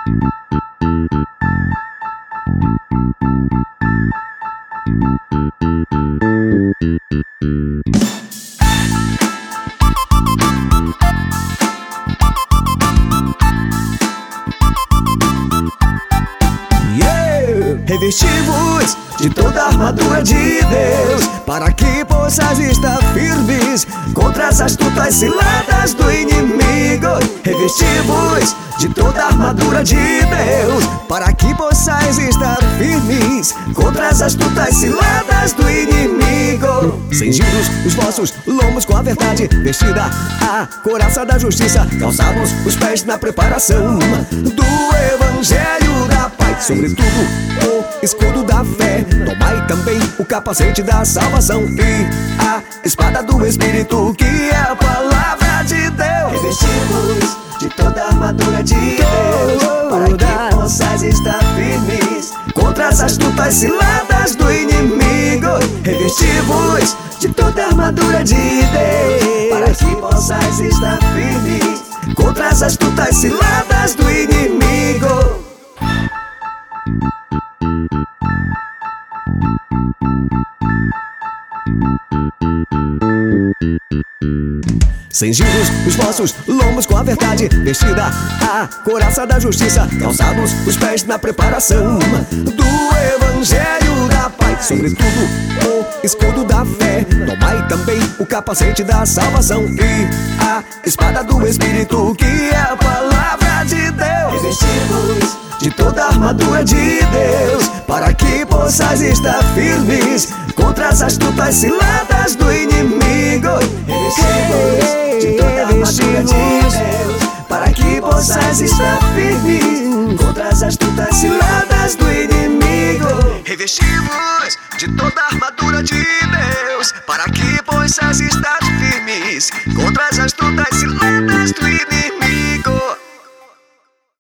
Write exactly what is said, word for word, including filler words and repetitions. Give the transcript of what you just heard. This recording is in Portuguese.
Revesti-vos de toda a armadura de Deus, para que possais estar firmes contra as astutas ciladas do inimigo. Revesti-vos de toda a armadura de Deus, para que possais estar firmes contra as astutas ciladas do inimigo. Cingidos os vossos lombos com a verdade, vestida a couraça da justiça, calçados os pés na preparação do evangelho da paz. Sobretudo o escudo da fé, tomai também o capacete da salvação e a espada do Espírito, que é a palavra de Deus. Revesti-vos de toda a armadura de Deus, para que possais estar firmes contra as astutas ciladas do inimigo. Revesti-vos de toda a armadura de Deus, para que possais estar firmes contra as astutas ciladas do inimigo. Cingidos os vossos lombos com a verdade, vestida a couraça da justiça, calçados os pés na preparação do evangelho da paz. Sobretudo o escudo da fé, tomai também o capacete da salvação e a espada do Espírito, que é a palavra de Deus. Revesti-vos de toda a armadura de Deus, para que possais estar firmes contra as astutas ciladas do inimigo. Revesti-vos de toda a armadura de Deus, para que possais estar firmes contra as astutas ciladas do inimigo. Revesti-vos de toda a armadura de Deus, para que possais estar firmes contra as astutas ciladas do inimigo.